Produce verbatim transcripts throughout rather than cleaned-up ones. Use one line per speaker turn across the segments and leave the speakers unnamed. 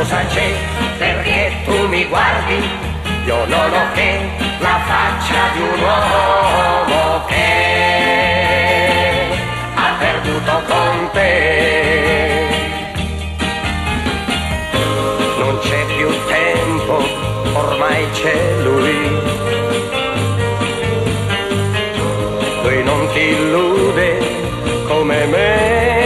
cosa c'è, perché tu mi guardi, io non ho che la faccia di un uomo che ha perduto con te. Non c'è più tempo, ormai c'è lui, lui non ti illude come me.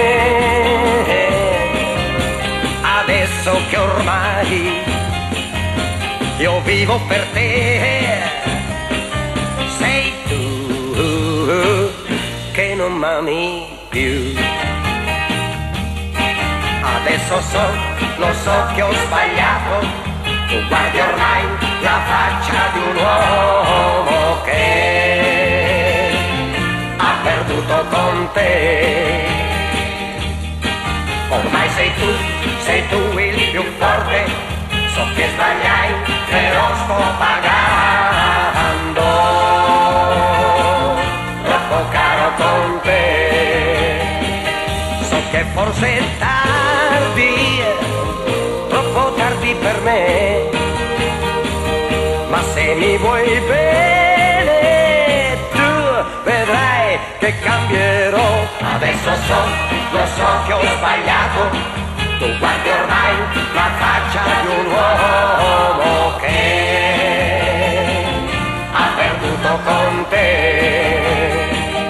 Adesso che ormai io vivo per te, sei tu che non m'ami più. Adesso so, lo so che ho sbagliato, tu guardi ormai la faccia di un uomo che ha perduto con te. Ormai sei tu, sei tu il più forte, so che sbagliai, però sto pagando troppo caro con te. So che forse è tardi, troppo tardi per me, ma se mi vuoi bene tu vedrai che cambierò. Adesso so, lo so che ho sbagliato, tu guardi ormai la faccia di un uomo che ha perduto con te.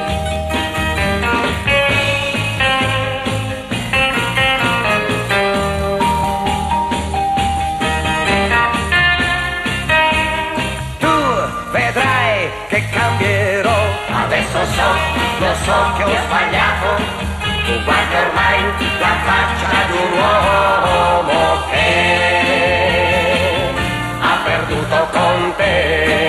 Vedrai che cambierò. Adesso so, lo so che ho sbagliato, tu guardi ormai la faccia di un uomo che ha perduto con te.